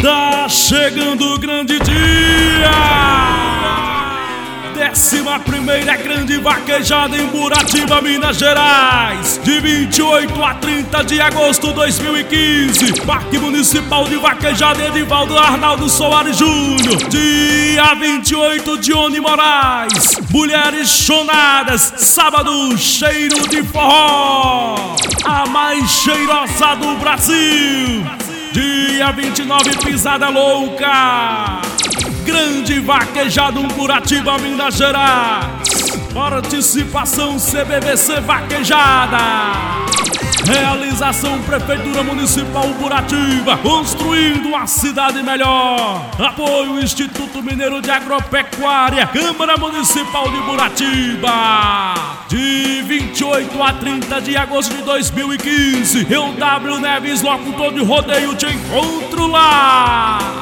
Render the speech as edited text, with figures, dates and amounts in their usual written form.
Tá chegando o grande dia! 11ª grande vaquejada em Buratiba, Minas Gerais, de 28 a 30 de agosto de 2015. Parque Municipal de Vaquejada Edivaldo Arnaldo Soares Júnior. Dia 28, Dione Moraes. Mulheres chonadas, sábado, cheiro de forró, a mais cheirosa do Brasil. Dia 29, pisada louca. Grande vaquejada em Buratiba, Minas Gerais. Participação CBVC Vaquejada. Realização Prefeitura Municipal Buratiba, construindo uma cidade melhor. Apoio Instituto Mineiro de Agropecuária, Câmara Municipal de Buratiba. De 28 a 30 de agosto de 2015, eu, W Neves, locutor de rodeio, te encontro lá.